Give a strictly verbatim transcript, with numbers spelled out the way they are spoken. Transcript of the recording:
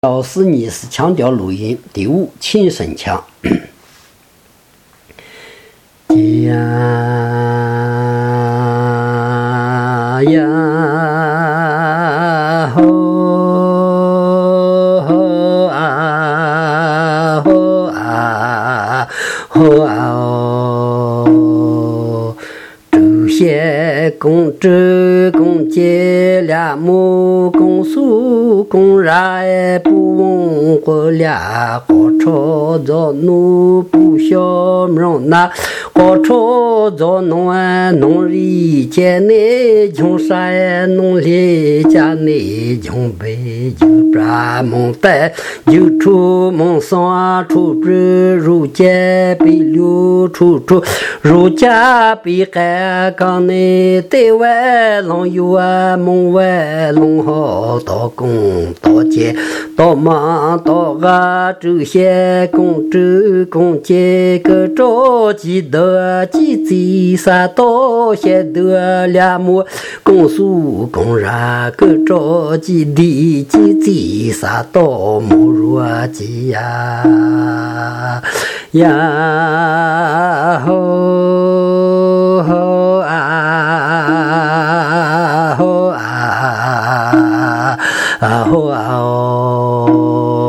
老师你是强调录音第五轻声腔呀呀吼吼啊吼啊吼啊哦，周贤公知公节俩木公苏公然不问过俩我朝着奴不小容那我朝着农安农里间内穷山农里家内穷北就把梦带就出梦上出不如家被流出出如家被海港内对外龙有啊梦外龙好到公到街到忙到啊这些公知公节个着急的几几啥到些的两木公诉公然个着急的几几啥到木若急呀呀吼吼啊吼啊啊吼啊哦